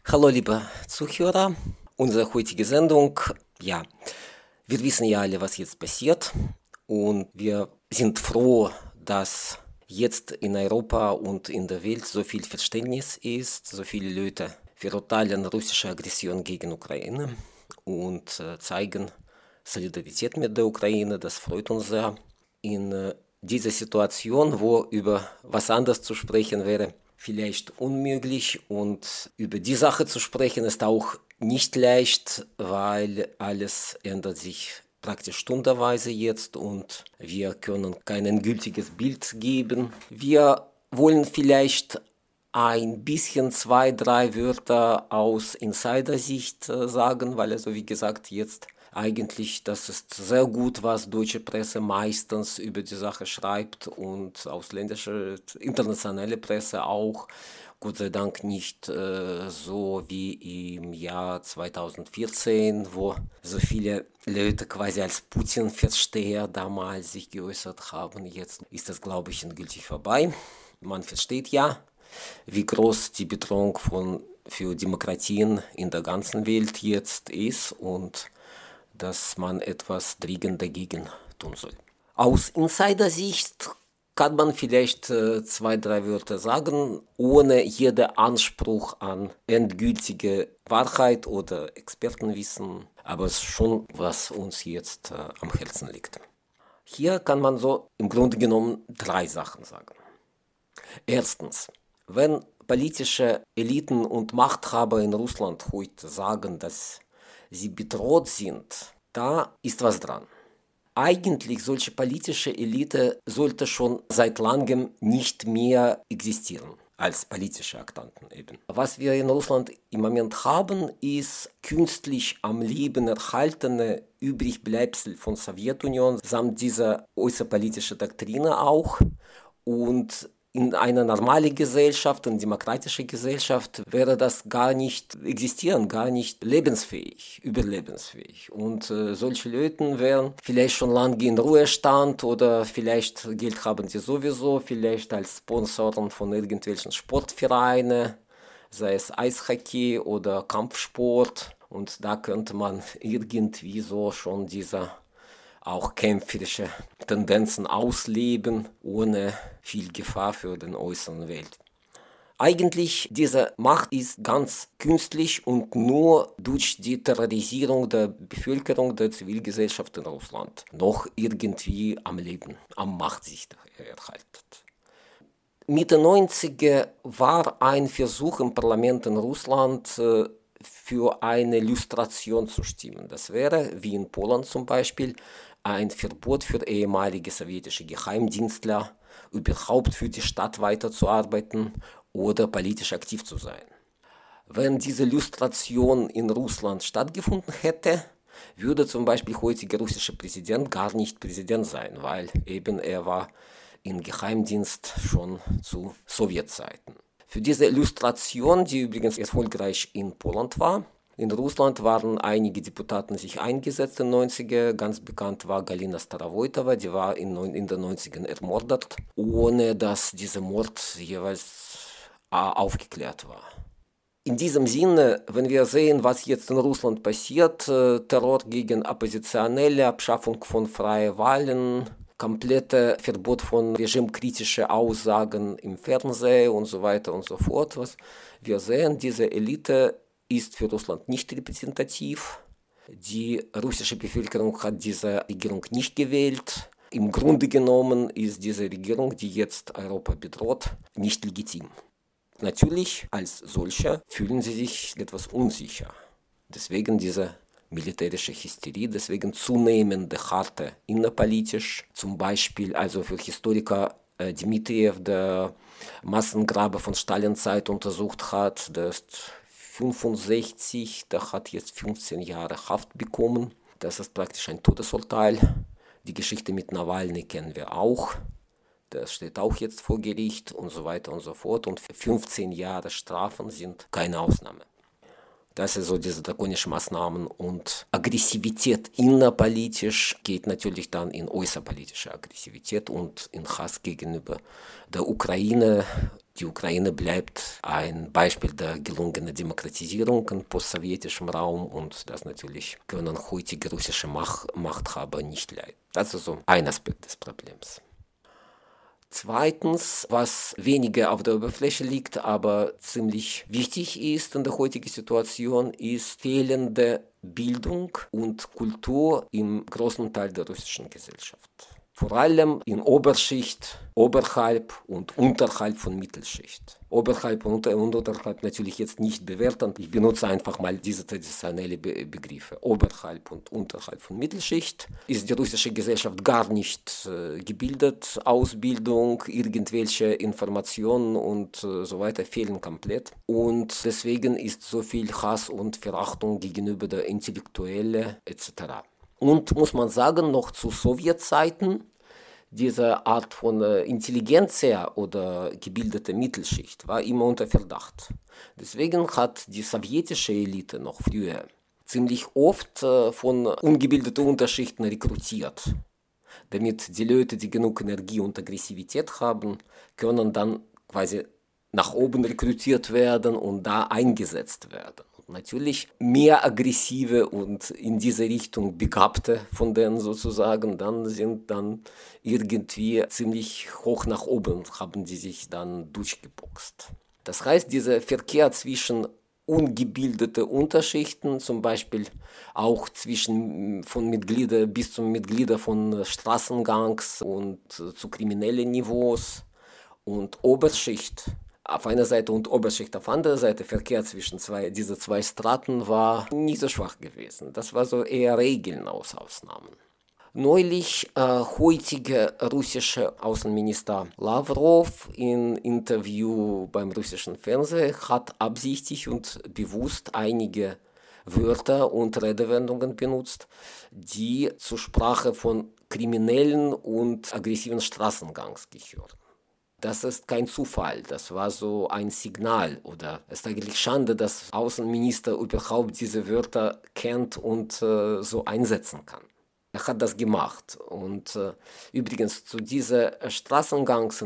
Hallo, liebe Zuhörer. Unsere heutige Sendung, ja, wir wissen ja alle, was jetzt passiert und wir sind froh, dass jetzt in Europa und in der Welt so viel Verständnis ist, so viele Leute verurteilen russische Aggression gegen Ukraine und zeigen Solidarität mit der Ukraine. Das freut uns sehr. In dieser Situation, wo über was anderes zu sprechen wäre, vielleicht unmöglich, und über die Sache zu sprechen ist auch nicht leicht, weil alles ändert sich praktisch stundenweise jetzt und wir können kein endgültiges Bild geben. Wir wollen vielleicht ein bisschen zwei, drei Wörter aus Insider-Sicht sagen, weil also wie gesagt jetzt eigentlich, das ist sehr gut, was deutsche Presse meistens über die Sache schreibt und ausländische, internationale Presse auch. Gott sei Dank nicht so wie im Jahr 2014, wo so viele Leute quasi als Putin-Versteher damals sich geäußert haben. Jetzt ist das, glaube ich, endgültig vorbei. Man versteht ja, wie groß die Bedrohung für Demokratien in der ganzen Welt jetzt ist und dass man etwas dringend dagegen tun soll. Aus Insider-Sicht kann man vielleicht zwei, drei Wörter sagen, ohne jeden Anspruch an endgültige Wahrheit oder Expertenwissen, aber es ist schon, was uns jetzt am Herzen liegt. Hier kann man so im Grunde genommen drei Sachen sagen. Erstens, wenn politische Eliten und Machthaber in Russland heute sagen, dass sie bedroht sind, da ist was dran. Eigentlich solche politische Elite sollte schon seit langem nicht mehr existieren als politische Aktanten eben. Was wir in Russland im Moment haben, ist künstlich am Leben erhaltene Übrigbleibsel von Sowjetunion samt dieser äußerpolitischen Doktrine auch. Und in einer normalen Gesellschaft, in demokratischer Gesellschaft wäre das gar nicht existieren, gar nicht lebensfähig, überlebensfähig. Und solche Leute wären vielleicht schon lange in Ruhestand oder vielleicht Geld haben sie sowieso, vielleicht als Sponsoren von irgendwelchen Sportvereinen, sei es Eishockey oder Kampfsport. Und da könnte man irgendwie so schon dieser auch kämpferische Tendenzen ausleben, ohne viel Gefahr für den äußeren Welt. Eigentlich, diese Macht ist ganz künstlich und nur durch die Terrorisierung der Bevölkerung, der Zivilgesellschaft in Russland noch irgendwie am Leben, am Macht sich erhalten. Mitte 90er war ein Versuch im Parlament in Russland, für eine Lustration zu stimmen. Das wäre, wie in Polen zum Beispiel, ein Verbot für ehemalige sowjetische Geheimdienstler, überhaupt für die Stadt weiterzuarbeiten oder politisch aktiv zu sein. Wenn diese Lustration in Russland stattgefunden hätte, würde zum Beispiel heutiger russische Präsident gar nicht Präsident sein, weil eben er war im Geheimdienst schon zu Sowjetzeiten. Für diese Illustration, die übrigens erfolgreich in Polen war, in Russland waren einige Deputaten sich eingesetzt in den 90er. Ganz bekannt war Galina Starovoitova, die war in den 90ern ermordet, ohne dass dieser Mord jeweils aufgeklärt war. In diesem Sinne, wenn wir sehen, was jetzt in Russland passiert, Terror gegen Oppositionelle, Abschaffung von freien Wahlen, komplette Verbot von regimekritischen Aussagen im Fernsehen und so weiter und so fort. Was wir sehen, diese Elite ist für Russland nicht repräsentativ. Die russische Bevölkerung hat diese Regierung nicht gewählt. Im Grunde genommen ist diese Regierung, die jetzt Europa bedroht, nicht legitim. Natürlich, als solche fühlen sie sich etwas unsicher. Deswegen diese militärische Hysterie, deswegen zunehmende Härte innerpolitisch. Zum Beispiel also für Historiker Dmitriev, der Massengrabe von Stalinzeit untersucht hat, der ist 65, der hat jetzt 15 Jahre Haft bekommen. Das ist praktisch ein Todesurteil. Die Geschichte mit Nawalny kennen wir auch. Der steht auch jetzt vor Gericht und so weiter und so fort. Und 15 Jahre Strafen sind keine Ausnahme. Das ist so diese drakonischen Maßnahmen und Aggressivität innerpolitisch geht natürlich dann in äußerpolitische Aggressivität und in Hass gegenüber der Ukraine. Die Ukraine bleibt ein Beispiel der gelungenen Demokratisierung im postsowjetischen Raum und das natürlich können heutige russische Machthaber nicht leiden. Das ist so ein Aspekt des Problems. Zweitens, was weniger auf der Oberfläche liegt, aber ziemlich wichtig ist in der heutigen Situation, ist fehlende Bildung und Kultur im großen Teil der russischen Gesellschaft. Vor allem in Oberschicht, oberhalb und unterhalb von Mittelschicht. Oberhalb und unterhalb natürlich jetzt nicht bewerten. Ich benutze einfach mal diese traditionellen Begriffe. Oberhalb und unterhalb von Mittelschicht ist die russische Gesellschaft gar nicht gebildet. Ausbildung, irgendwelche Informationen und so weiter fehlen komplett. Und deswegen ist so viel Hass und Verachtung gegenüber der Intellektuellen etc. Und muss man sagen, noch zu Sowjetzeiten, diese Art von Intelligenzia oder gebildete Mittelschicht war immer unter Verdacht. Deswegen hat die sowjetische Elite noch früher ziemlich oft von ungebildeten Unterschichten rekrutiert. Damit die Leute, die genug Energie und Aggressivität haben, können dann quasi nach oben rekrutiert werden und da eingesetzt werden. Natürlich mehr aggressive und in diese Richtung Begabte von denen sozusagen, dann sind dann irgendwie ziemlich hoch nach oben, haben die sich dann durchgeboxt. Das heißt, dieser Verkehr zwischen ungebildete Unterschichten, zum Beispiel auch von Mitglieder bis zu Mitglieder von Straßengangs und zu kriminellen Niveaus und Oberschicht auf einer Seite und Oberschicht auf anderer Seite, Verkehr zwischen diese zwei Straten war nicht so schwach gewesen. Das war so eher Regeln aus Ausnahmen. Neulich heutiger russischer Außenminister Lavrov in Interview beim russischen Fernsehen hat absichtlich und bewusst einige Wörter und Redewendungen benutzt, die zur Sprache von kriminellen und aggressiven Straßengangs gehören. Das ist kein Zufall, das war so ein Signal oder es ist eigentlich Schande, dass Außenminister überhaupt diese Wörter kennt und so einsetzen kann. Er hat das gemacht und übrigens zu dieser Straßengangs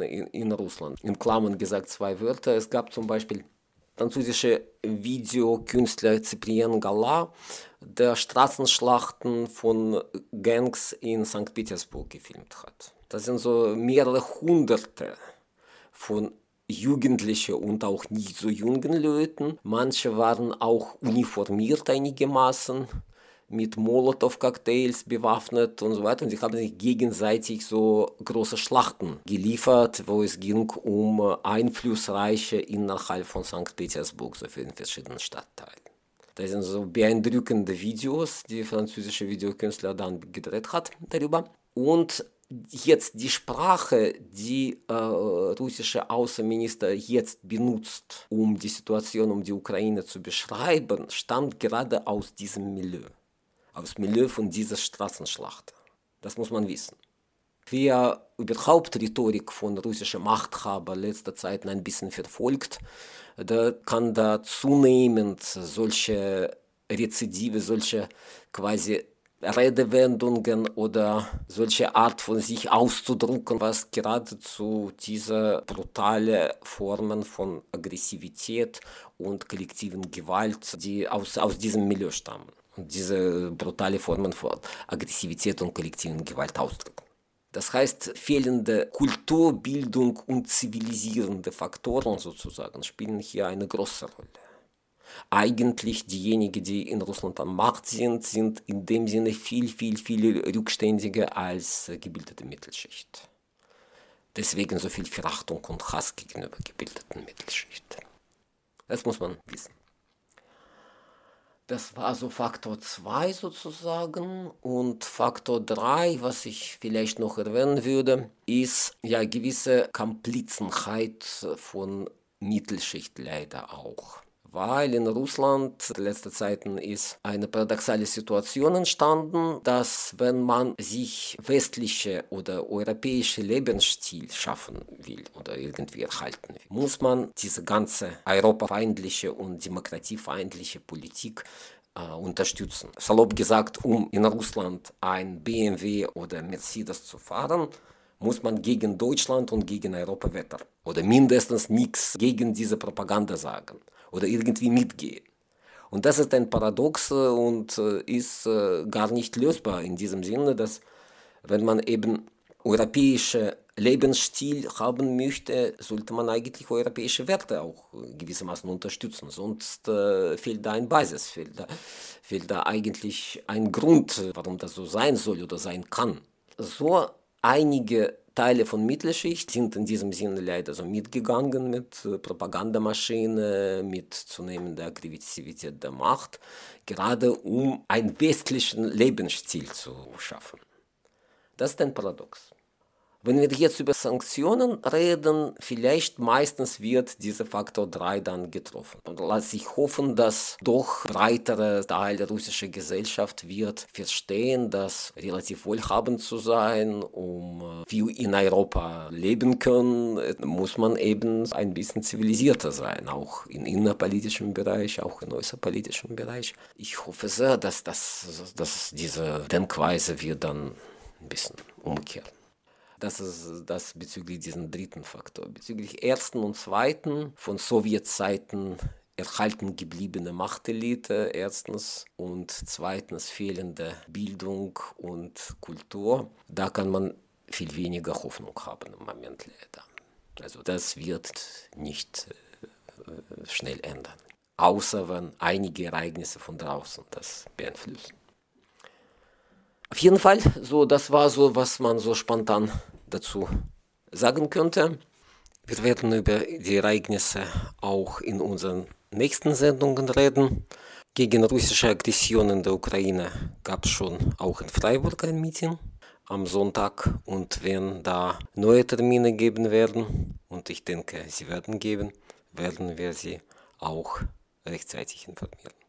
in Russland, in Klammern gesagt 2 Wörter, es gab zum Beispiel französische Videokünstler Cyprien Gala, der Straßenschlachten von Gangs in St. Petersburg gefilmt hat. Das sind so mehrere Hunderte von Jugendlichen und auch nicht so jungen Leuten. Manche waren auch uniformiert einigermaßen, mit Molotow-Cocktails bewaffnet und so weiter. Und sie haben sich gegenseitig so große Schlachten geliefert, wo es ging um Einflussreiche innerhalb von St. Petersburg, so in verschiedenen Stadtteilen. Das sind so beeindruckende Videos, die französische Videokünstler dann gedreht hat darüber. Und jetzt die Sprache, die russische Außenminister jetzt benutzt, um die Situation um die Ukraine zu beschreiben, stammt gerade aus diesem Milieu. Aus dem Milieu von dieser Straßenschlacht. Das muss man wissen. Wer überhaupt Rhetorik von russischen Machthabern letzter Zeit ein bisschen verfolgt, der kann da zunehmend solche Rezidive, solche quasi Redewendungen oder solche Art von sich auszudrücken, was geradezu diese brutale Formen von Aggressivität und kollektiven Gewalt, die aus diesem Milieu stammen. Und diese brutale Formen von Aggressivität und kollektiven Gewalt ausdrücken. Das heißt, fehlende Kulturbildung und zivilisierende Faktoren sozusagen spielen hier eine große Rolle. Eigentlich diejenigen, die in Russland an Macht sind, sind in dem Sinne viel rückständiger als gebildete Mittelschicht. Deswegen so viel Verachtung und Hass gegenüber gebildeten Mittelschicht. Das muss man wissen. Das war so Faktor 2 sozusagen. Und Faktor 3, was ich vielleicht noch erwähnen würde, ist ja gewisse Komplizenheit von Mittelschicht leider auch. weil in Russland in letzter Zeiten ist eine paradoxale Situation entstanden, dass wenn man sich westliche oder europäische Lebensstil schaffen will oder irgendwie erhalten will, muss man diese ganze europafeindliche und demokratiefeindliche Politik unterstützen. Salopp gesagt, um in Russland ein BMW oder Mercedes zu fahren, muss man gegen Deutschland und gegen Europa wettern. Oder mindestens nichts gegen diese Propaganda sagen. Oder irgendwie mitgehen. Und das ist ein Paradox und ist gar nicht lösbar in diesem Sinne, dass wenn man eben europäische Lebensstil haben möchte, sollte man eigentlich europäische Werte auch gewissermaßen unterstützen. Sonst fehlt da eine Basis, fehlt da eigentlich ein Grund, warum das so sein soll oder sein kann. So einige Teile von Mittelschicht sind in diesem Sinne leider so mitgegangen mit Propagandamaschine, mit zunehmender Aggressivität der Macht, gerade um einen westlichen Lebensstil zu schaffen. Das ist ein Paradox. Wenn wir jetzt über Sanktionen reden, vielleicht meistens wird dieser Faktor 3 dann getroffen. Und lass sich hoffen, dass doch breitere Teil der russischen Gesellschaft wird verstehen, dass relativ wohlhabend zu sein, um wie in Europa leben können, muss man eben ein bisschen zivilisierter sein, auch im innerpolitischen Bereich, auch im äußerpolitischen Bereich. Ich hoffe sehr, dass diese Denkweise wird dann ein bisschen umkehren. Das ist das bezüglich diesen dritten Faktor. Bezüglich ersten und zweiten von Sowjetzeiten erhalten gebliebene Machtelite erstens und zweitens fehlende Bildung und Kultur. Da kann man viel weniger Hoffnung haben im Moment leider. Also das wird nicht schnell ändern. Außer wenn einige Ereignisse von draußen das beeinflussen. Auf jeden Fall, so, das war so, was man so spontan dazu sagen könnte. Wir werden über die Ereignisse auch in unseren nächsten Sendungen reden. Gegen russische Aggression in der Ukraine gab es schon auch in Freiburg ein Meeting am Sonntag. Und wenn da neue Termine geben werden, und ich denke, sie werden geben, werden wir sie auch rechtzeitig informieren.